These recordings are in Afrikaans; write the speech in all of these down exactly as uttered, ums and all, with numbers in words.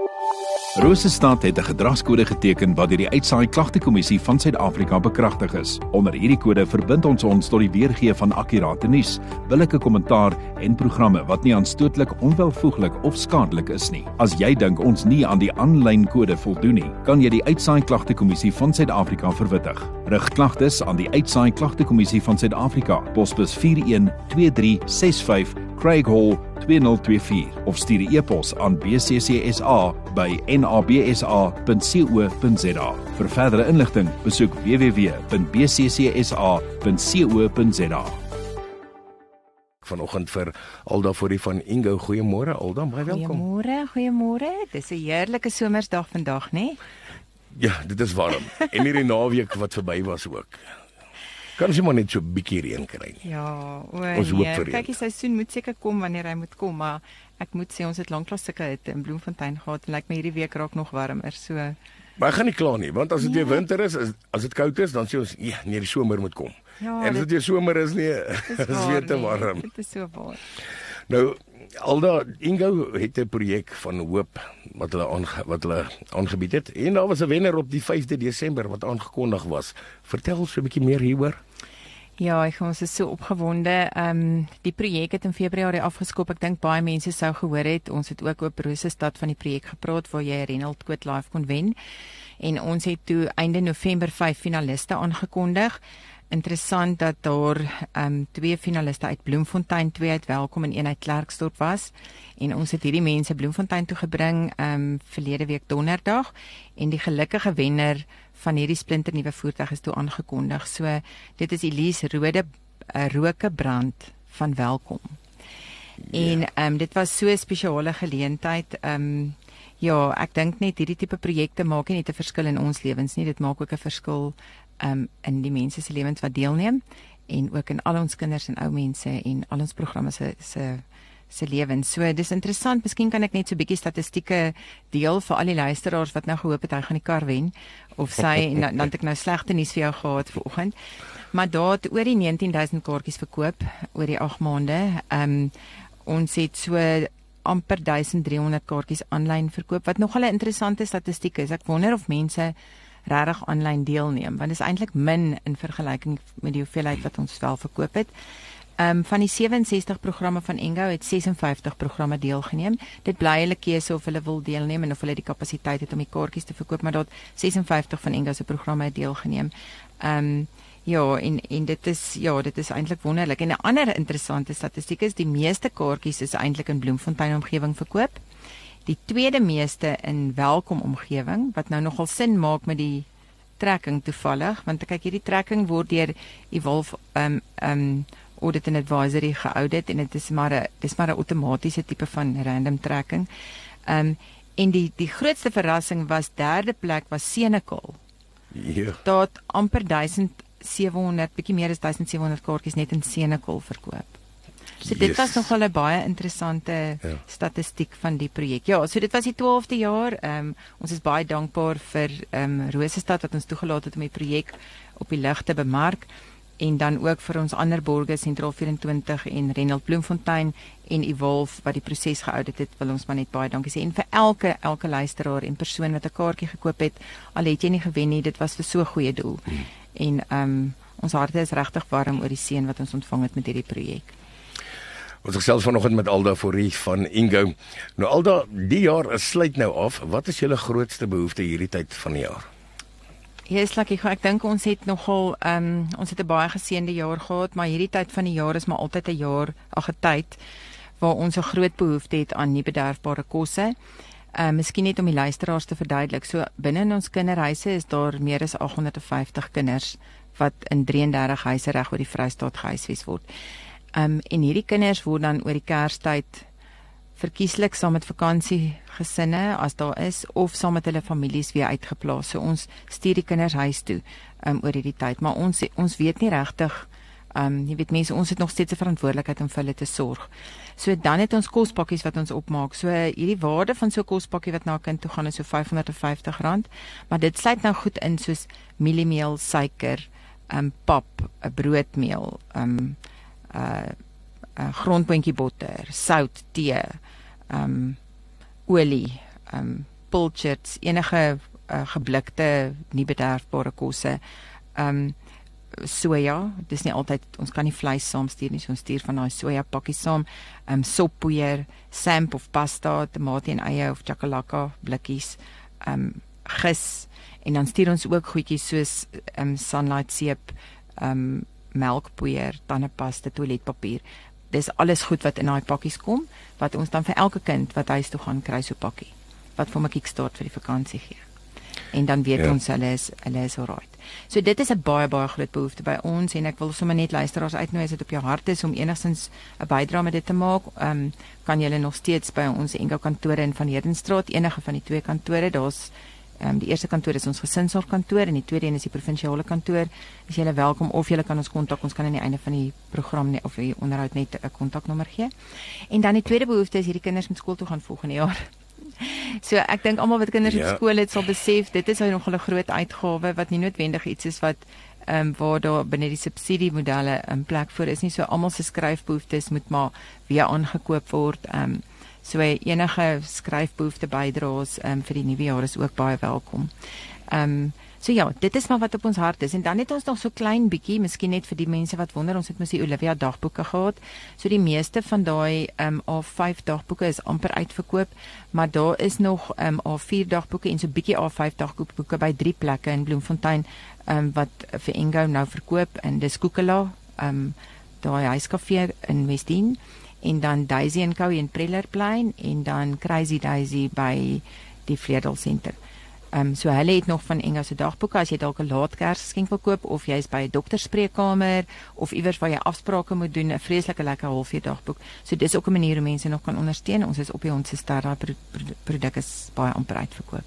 Rosestad het 'n gedragskode geteken wat deur die Uitsaai Klagtekommissie van Suid-Afrika bekragtig is. Onder hierdie kode verbind ons ons tot die weergee van akkurate nuus, billike kommentaar en programme wat nie aanstootlik, onwelvoeglik of skadelik is nie. As jy dink ons nie aan die aanlyn kode voldoen nie, kan jy die Uitsaai Klagtekommissie van Suid-Afrika verwittig. Rig klagtes aan die Uitsaai Klagtekommissie van Suid-Afrika, posbus vier een twee drie ses vyf, Craig Hall twee nul twee vier of stuur 'n e-pos aan b c c s a by n a b s a punt co punt z a. Vir verdere inligting, besoek w w w punt b c c s a punt co punt z a. Vanoggend vir Alda Forrie van Ingo. Goeiemôre Alda, baie welkom. Goeiemôre, goeiemôre. Dis 'n heerlike somersdag vandag, né? Ja, dit is warm. En hierdie naweek wat verby was ook. Kan jy maar net so 'n bietjie reën kry nie. Ja, o Ons hoop nee, vir reën. kyk, die seisoen moet seker kom wanneer hy moet kom, maar ek moet sê ons het lanklaas sulke hitte in Bloemfontein gehad en lyk my hierdie week raak nog warmer, so. Maar ek gaan nie kla nie, want as dit Ja. weer winter is, as, as dit koud is, dan sê ons, ja, nee, die somer moet kom. Ja, en as dit weer somer is, nee, dit is weer te nee, warm. Dit is so waar. Nou, Alda, Ingo het 'n projek van hoop wat hulle aange, wat hulle aangebied het. En daar was 'n wenner op die vyfde Desember wat aangekondig was. Vertel so 'n bietjie meer hieroor. Ja, ek ons is so opgewonde. Ehm um, die projek het in Februarie afgeskop. Ek dink baie mense sou gehoor het. Ons het ook op Rosestad van die projek gepraat waar jy 'n Reynolds Quote Live kon wen. En ons het toe einde November vyf finaliste aangekondig. Interessant dat daar um, twee finaliste uit Bloemfontein, twee uit Welkom en een uit Klerksdorp was. En ons het hierdie mense Bloemfontein toe gebring um, verlede week donderdag. En die gelukkige wenner van hierdie splinternuwe voertuig is toe aangekondig. So dit is Elise Rode uh, Rokebrand van Welkom. En um, dit was so 'n spesiale geleentheid. Um, ja, ek dink net hierdie tipe projekte maak nie net 'n verskil in ons lewens nie, dit maak ook 'n verskil um, in die mense se lewens wat deelneem en ook in al ons kinders en ou mense en al ons programme se se se lewens. So dis interessant, miskien kan ek net so 'n bietjie statistieke deel vir al die luisteraars wat nou gehoop het hy gaan die kar wen of sy en dan het ek nou slegte nuus vir jou gehad vanoggend. Maar daar het oor die negentien duisend kaartjies verkoop oor die agt maande. Um, ons het so amper duisend driehonderd kaartjies aanlyn verkoop, wat nogal 'n interessante statistiek is. Ek wonder of mense regtig aanlyn deelneem, want dit is eintlik min in vergelyking met die hoeveelheid wat ons wel verkoop het. Um, van die sewe en sestig programme van Ingo het ses en vyftig programme deelgeneem. Dit bly hulle keuse of hulle wil deelneem en of hulle die kapasiteit het om die kaartjies te verkoop, maar daar het ses en vyftig van Ingo se programme deelgeneem. Um, Ja, en en dit is ja, dit is eintlik wonderlik. En 'n ander interessante statistiek is die meeste kaartjies is eintlik in Bloemfontein omgewing verkoop. Die tweede meeste in Welkom omgewing, wat nou nogal sin maak met die trekking toevallig, want kyk, hierdie trekking word deur Evolve um um Audit and Advisory geaudit en dit is maar 'n dis maar 'n outomatiese tipe van random trekking. Um en die die grootste verrassing was derde plek was Senekal. Ja. Daar het amper duisend sewehonderd, bietjie meer as duisend sewehonderd kaartjies net in Senekal verkoop. So dit Yes. was nogal 'n baie interessante Ja. statistiek van die projek. Ja, so dit was die twaalfde jaar. Um, ons is baie dankbaar vir um, Rosestad wat ons toegelaat het om die projek op die lig te bemark en dan ook vir ons ander borgers Sentraal vyf en twintig en Reynolds Bloemfontein en Evolve wat die proses geaudit het, wil ons maar net baie dankie sê. En vir elke elke luisteraar en persoon wat 'n kaartjie gekoop het, al het jy nie gewen nie, dit was vir so 'n goeie doel. Hmm. En um, ons harte is regtig warm oor die seën wat ons ontvang het met hierdie projek. Ons gesels vanoggend met Alda Forrie van Ingo. Nou Alda, die jaar is sluit nou af. Wat is julle grootste behoefte hierdie tyd van die jaar? Ja, is lekker. Ek dink ons het nogal um, ons het 'n baie geseënde jaar gehad, maar hierdie tyd van die jaar is maar altyd 'n jaar, ag 'n tyd waar ons 'n groot behoefte het aan nie bederfbare kosse. Uh, miskien net om die luisteraars te verduidelik. So binne in ons kinderhuise is daar meer as agt honderd vyftig kinders wat in drie en dertig huise reg oor die Vrystaat gehuisves word. Um, en hierdie kinders word dan oor die Kerstyd verkieslik saam met vakansiegesinne as daar is of saam met hulle families weer uitgeplaas. So ons stuur die kinders huis toe um, oor hierdie tyd, maar ons ons weet nie regtig um, jy weet mense, ons het nog steeds 'n verantwoordelikheid om vir hulle te sorg. So dan het ons kospakkies wat ons opmaak. So hierdie waarde van so 'n kospakkie wat na 'n kind toe gaan is so vyf honderd vyftig rand, maar dit sluit nou goed in soos mieliemeel, suiker, um, pap, 'n broodmeel, um, uh, uh, grondboontjie botter, sout, tee, um, olie, um, pilchards, enige uh, geblikte, nie bederfbare kosse. Um soja, dis nie altyd, ons kan nie vleis saamstuur nie, so ons stuur van daai soja pakkies saam, um, soppoeier, samp of pasta, tamatie en eie of chakalaka blikkies, um, gis, en dan stuur ons ook goedjies soos um, sunlight seep, um, melkpoeier, tandepasta, toiletpapier. Dis alles goed wat in daai pakkies kom, wat ons dan vir elke kind wat huis toe gaan kry so pakkie, wat vir my kickstart vir die vakansie gee. En dan weet ja. ons hulle is hulle is alright. So dit is 'n baie baie groot behoefte by ons en ek wil sommer net luisteraars uitnooi as dit op jou hart is om enigstens 'n bydrae met dit te maak. Ehm um, kan julle nog steeds by ons Engo kantore in Van Heerdenstraat, enige van die twee kantore. Daar's ehm um, die eerste kantoor is ons gesinsorgkantoor en die tweede een is die provinsiale kantoor. Is julle welkom of julle kan ons kontak. Ons kan aan die einde van die program net of die onderhoud net 'n kontaknommer gee. En dan die tweede behoefte is hierdie kinders moet skool toe gaan volgende jaar. So ek dink almal wat kinders ja. op skool het sal besef dit is nog 'n groot uitgawe wat nie noodwendig iets is wat ehm um, waar daar binne die subsidiemodelle 'n plek vir is nie. So almal se skryfbehoeftes moet maar weer aangekoop word. Ehm um, so enige skryfbehoefte bydraes ehm um, vir die nuwe jaar is ook baie welkom. Ehm um, So ja, dit is maar wat op ons hart is. En dan het ons nog so klein bietjie, miskien net vir die mense wat wonder, ons het mos die Olivia dagboeke gehad. So die meeste van daai um, A vyf dagboeke is amper uitverkoop, maar daar is nog um, A vier dagboeke en so bietjie A vyf dagboeke by drie plekke in Bloemfontein um, wat vir Engo nou verkoop en dis Koekela, um, daai huiskafee in Westdene en dan Daisy en Co in Prellerplein en dan Crazy Daisy by die Vredel Center. Um, so hulle het nog van Engo se dagboeke as jy dalk 'n laat Kersgeskenk wil koop of jy's by 'n dokterspreekkamer of iewers waar jy afsprake moet doen, 'n vreeslike lekker halfuur dagboek. So dis ook 'n manier hoe mense nog kan ondersteun. Ons is op die ons ster daai pro pro produk is baie amper uitverkoop.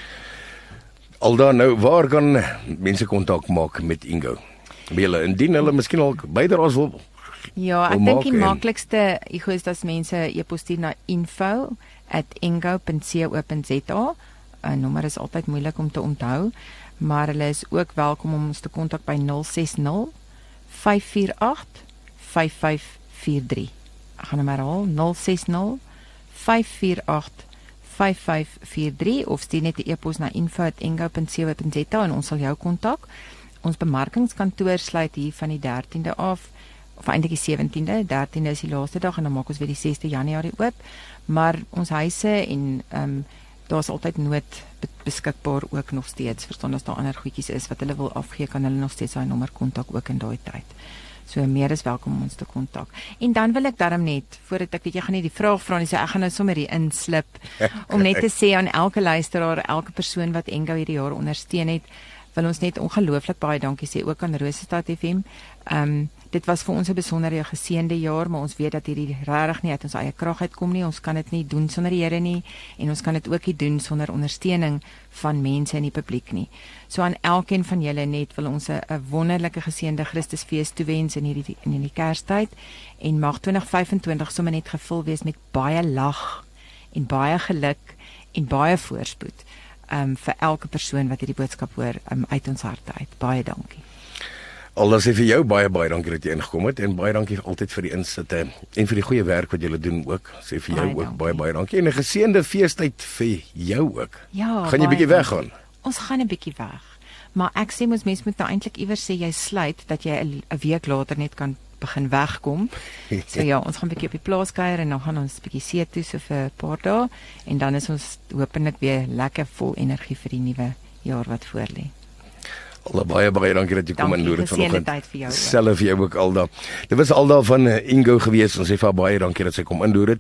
Aldaar nou, waar kan mense kontak maak met Engo? Hulle indien hulle miskien al bydraes wil. Ja, ek dink die en... maklikste ego is dat mense e-pos stuur na info at engo punt co punt za. 'n nommer is altyd moeilik om te onthou, maar hulle is ook welkom om ons te kontak by nul ses nul, vyf vier agt, vyf vyf vier drie. Ek gaan hom herhaal, nul ses nul, vyf vier agt, vyf vyf vier drie of stuur net 'n e-pos na info at engo punt co punt za en ons sal jou kontak. Ons bemarkingskantoor sluit hier van die dertiende af, of eintlik die sewentiende, dertiende is die laaste dag en dan maak ons weer die sesde Januarie oop, maar ons huise en ehm um, daar's altyd nood beskikbaar ook nog steeds. Verstaan as daar ander goedjies is wat hulle wil afgee, kan hulle nog steeds daai nommer kontak ook in daai tyd. So meer is welkom om ons te kontak. En dan wil ek darm net voordat ek weet jy gaan nie die vraag vra nie, so ek gaan nou sommer hier inslip om net te sê aan elke luisteraar, elke persoon wat Engo hierdie jaar ondersteun het, wil ons net ongelooflik baie dankie sê ook aan Rosestad F M. Ehm um, dit was vir ons 'n besondere geseënde jaar, maar ons weet dat hierdie regtig nie uit ons eie krag uitkom nie. Ons kan dit nie doen sonder die Here nie en ons kan dit ook nie doen sonder ondersteuning van mense in die publiek nie. So aan elkeen van julle net wil ons 'n wonderlike geseënde Christusfees toewens in hierdie in hierdie Kerstyd en mag twintig vyf en twintig sommer net gevul wees met baie lag en baie geluk en baie voorspoed. Um, vir elke persoon wat hierdie boodskap hoor, um, uit ons harte uit. Baie dankie. Aldaar sê vir jou baie baie dankie dat jy ingekom het en baie dankie altyd vir die insitte en vir die goeie werk wat julle doen ook. Sê vir jou baie ook baie baie dankie en 'n geseënde feestyd vir jou ook. Ja, gaan jy bietjie weggaan? Ons gaan 'n bietjie weg. Maar ek sê mos mense moet nou eintlik iewers sê jy sluit dat jy 'n week later net kan begin wegkom. So ja, ons gaan 'n bietjie op die plaas kuier en dan gaan ons bietjie see toe so vir 'n paar dae en dan is ons hopelik weer lekker vol energie vir die nuwe jaar wat voorlê. Aldaar baie baie dankie dat jy kom inloer het vanoggend. Dankie vir jou. Selfe vir jou ook Aldaar. Dit was Aldaar van Engo gewees. Ons sê vir baie dankie dat sy kom inloer het.